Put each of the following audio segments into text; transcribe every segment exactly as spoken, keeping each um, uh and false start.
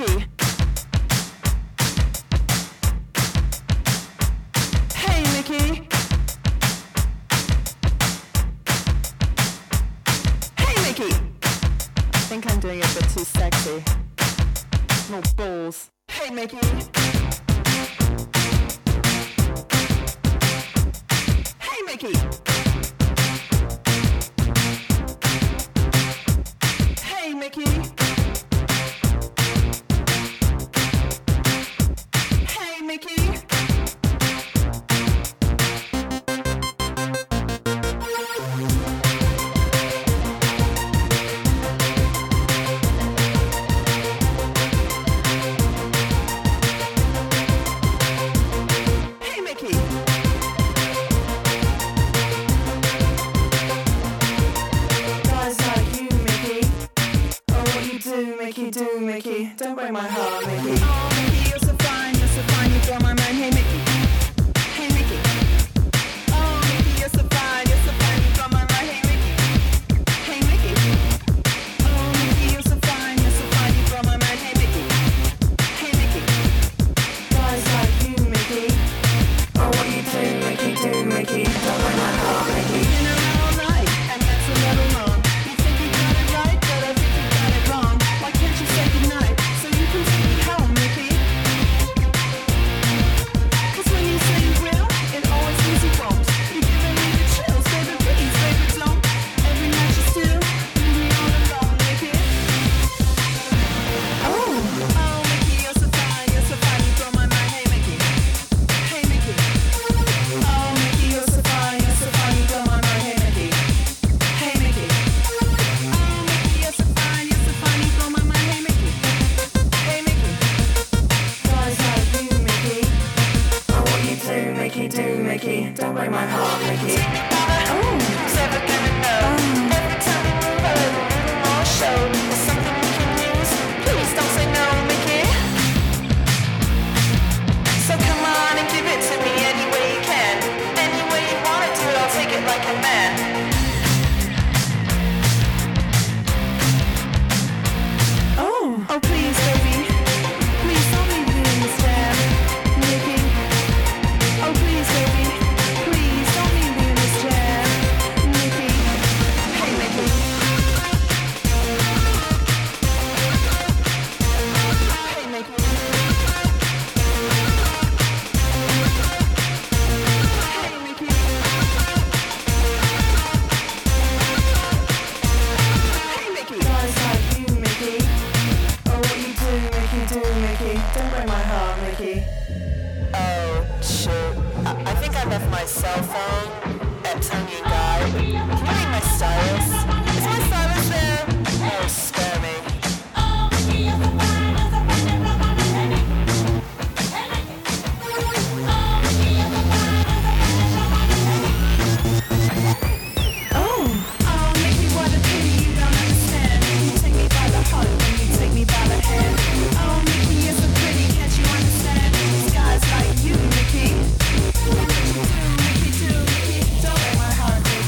Mickey. Hey, Mickey. Hey, Mickey. I think I'm doing it a bit too sexy. No balls. Hey, Mickey. Hey, Mickey. Hey, Mickey. Hey, Mickey. Hey, Mickey. Guys like you, Mickey. Oh, what you do, Mickey, do, Mickey. Don't break my heart, Mickey. Oh, Mickey, you're so fine, you're so fine, you blow my mind. Hey, Mickey. Hey, Mickey. Oh, Mickey, you're so fine, you're so fine, you blow my mind. Hey, Mickey. Hey, Mickey. Oh, Mickey, you're so fine, you're so fine, you blow my mind. Hey, Mickey. Hey, Mickey. Guys like you, Mickey. Oh, what you do, Mickey, do, Mickey. Don't break my heart, Mickey. You know all right, and that's a little long. You think you got it right, but I think you got it wrong. Why can't you say goodnight so you can take me home, Mickey? 'Cause when you say you will, it always means you won't. You're giving me the chills, baby, please, baby, don't. Every night you still leave me all alone, Mickey. Oh, oh, Mickey, you're so fine, you're so fine, you blow my mind. Hey, Mickey. Hey, Mickey. Oh, Mickey, you're so fine, you're so fine, you blow my mind. Hey, Mickey. Hey, Mickey. Oh, Mickey, you're so fine, you're so fine, you blow my mind. Hey, Mickey. Hey, Mickey. Guys like you, Mickey. Oh, what you do, Mickey, do, Mickey. Don't break my heart, Mickey. Oh, who's ever gonna know? Every time we move a little, little more show. There's something we can use. Please don't say no, Mickey. So come on and give it to me any way you can. Any way you wanna do it, I'll take it like a man. Oh, oh please, baby. Please don't leave me in this jam, Mickey. Oh please, baby. Please don't leave me in this jam, Mickey. Hey, Mickey. Hey, Mickey. Hey, Mickey. Hey, Mickey. Guys like you, Mickey. Oh, what you do, Mickey, do, Mickey. Don't break my heart, Mickey. Oh, shoot. I, I think I left my cell phone at Tony and Guy. Can you read my stylus? Is my stylus there? Oh, spare me. Oh, oh, Mickey, what a pity you don't understand. You take me by the heart when you take me by the hand. Oh, Mickey, you're so pretty, can't you understand? These guys like you, Mickey. What you do, Mickey, do, Mickey. Don't break my heart, Mickey.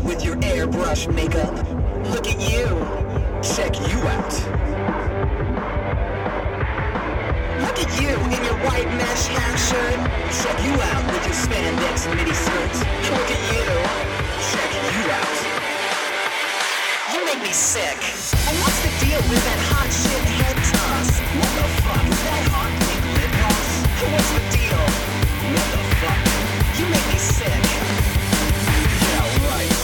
out with your airbrush makeup. Look at you. Check you out. Look at you in your white mesh half shirt. Check you out with your spandex mini skirt. Look at you. Check you out. You make me sick. And what's the deal with that hot shit head toss? What the fuck is that hot pink lip gloss? What's the deal? What the fuck? You make me sick. Yeah, right.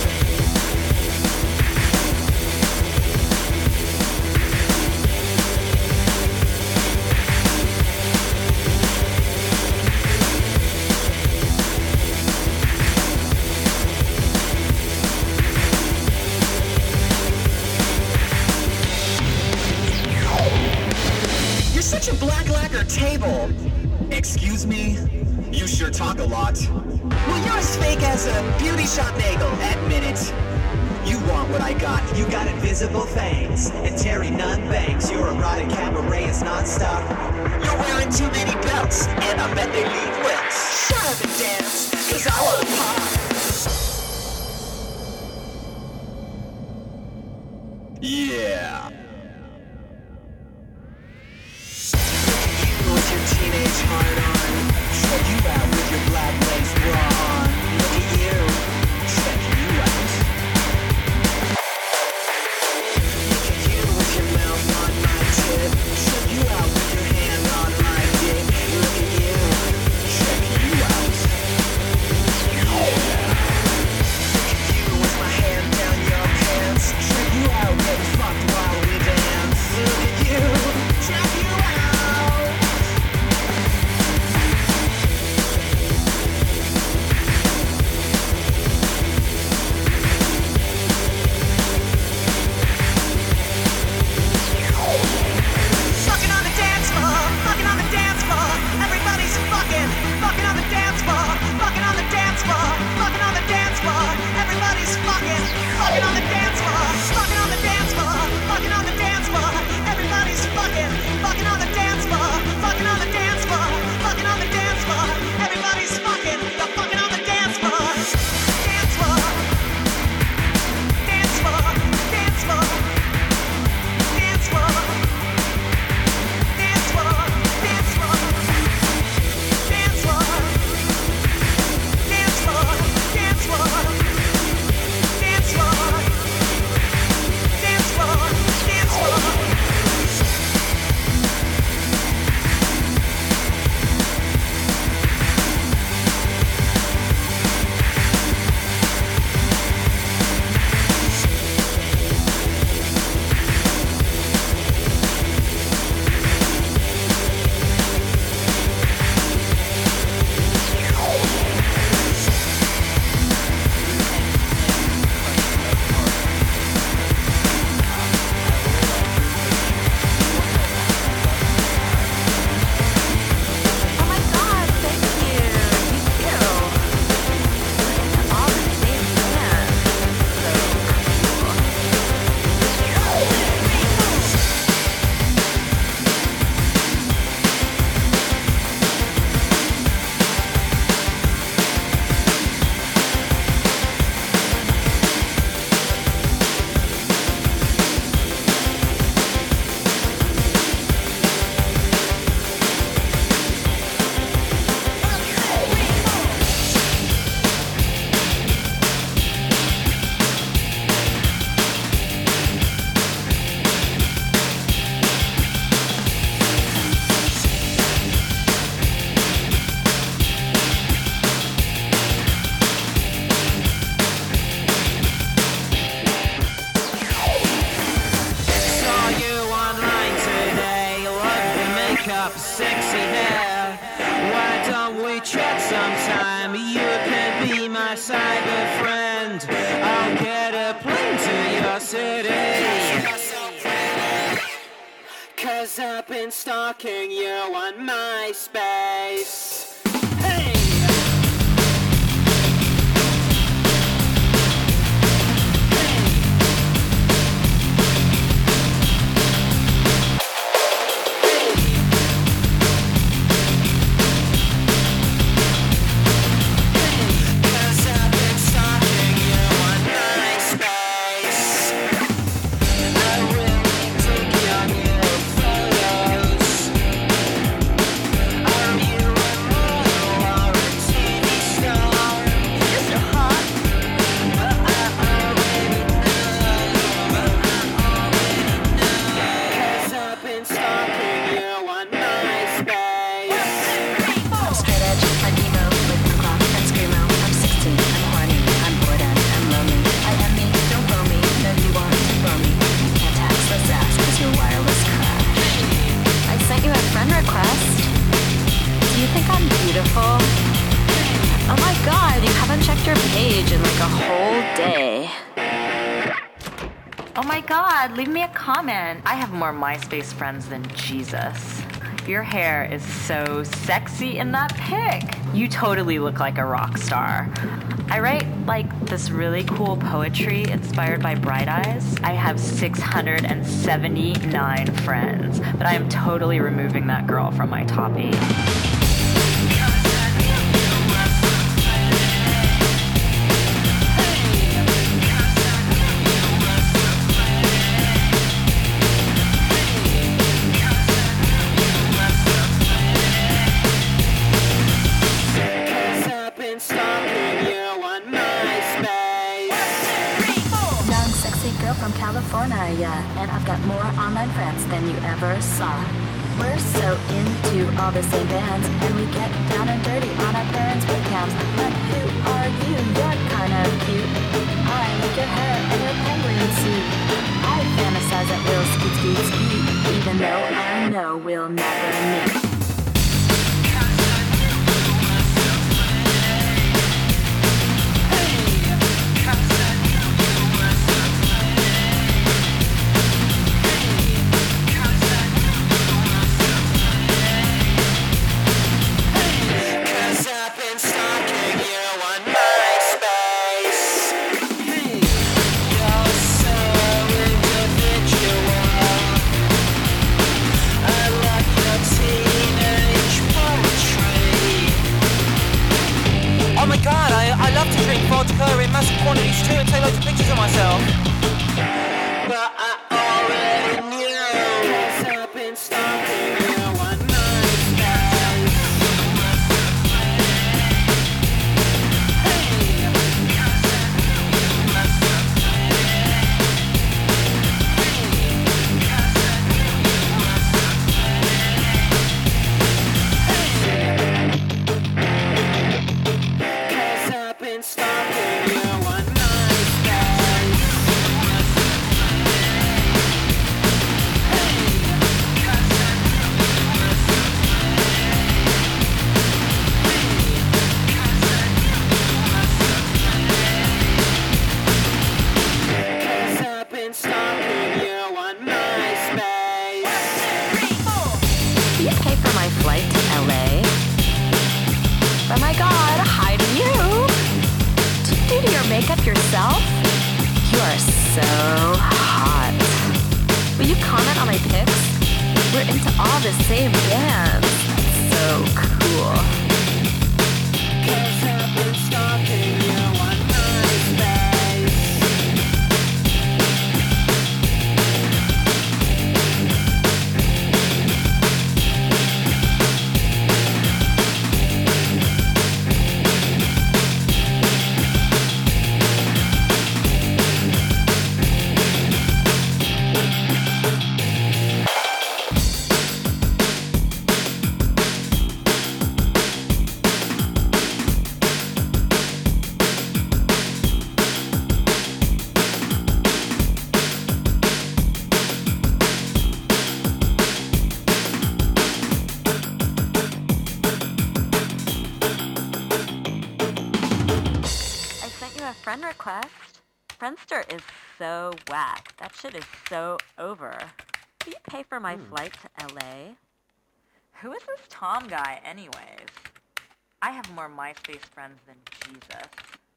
You're such a black lacquer table. Excuse me? You sure talk a lot. Well, you're as fake as a beauty shop bagel, admit it. You want what I got, you got invisible fangs. And Terry Nunn Banks, your erotic cabaret is non-stop. You're wearing too many belts, and I bet they leave welts. Shut up and dance, cause I wanna pop. Yeah. With your teenage heart on, check you out with your black lace bra on. Look at you, check you out. Look at you with your mouth on my tip. Check you out with your hand on my dick. Look at you, check you out. Look at you with my hand down your pants. Check you out, get fucked while we dance. Look at you, check you out. Fucking on the dance floor, fucking on the dance floor. Everybody's fucking, fucking on the dance floor, fucking on the dance floor, fucking on the dance floor. Everybody's fucking, fucking on the dance floor, fucking on the dance floor, fucking on the dance floor. Everybody's fucking, fucking on the dance floor, fucking on the dance floor, fucking on the dance floor. Everybody's fucking, the fucking on the dance floor, dance floor, dance floor, dance floor, dance floor. Dance floor, dance floor, dance floor, dance floor, dance floor, dance floor, dance floor, dance floor. Oh my god, thank you. You too. All the same band. Saw you online today. Love the makeup, sexy hair. Why don't we chat sometime? You can be my cyber friend. I'll get a plane to your city. Cause I've been stalking you on MySpace. Hey! Cause I've been stalking you on MySpace. page in like a whole day. Oh my god, leave me a comment. I have more MySpace friends than Jesus. Your hair is so sexy in that pic. You totally look like a rock star. I write like this really cool poetry inspired by Bright Eyes. I have six hundred seventy-nine friends, but I am totally removing that girl from my top eight. From California, yeah, and I've got more online friends than you ever saw. We're so into all the same bands, and we get down and dirty on our parents' webcams. But who are you? You're kind of cute. I like your hair and your penguin suit. I fantasize that we'll skeet, skeet, skeet, even though I know we'll never meet. Vodka in massive quantities too and take loads of pictures of myself. But I already knew, 'cause I've been stalking you on MySpace. Makeup yourself? You are so hot. Will you comment on my pics? We're into all the same bands. So cool. 'Cause I've been stalking you on MySpace. Friend request? Friendster is so whack. That shit is so over. Will you pay for my mm. flight to L A? Who is this Tom guy anyways? I have more MySpace friends than Jesus.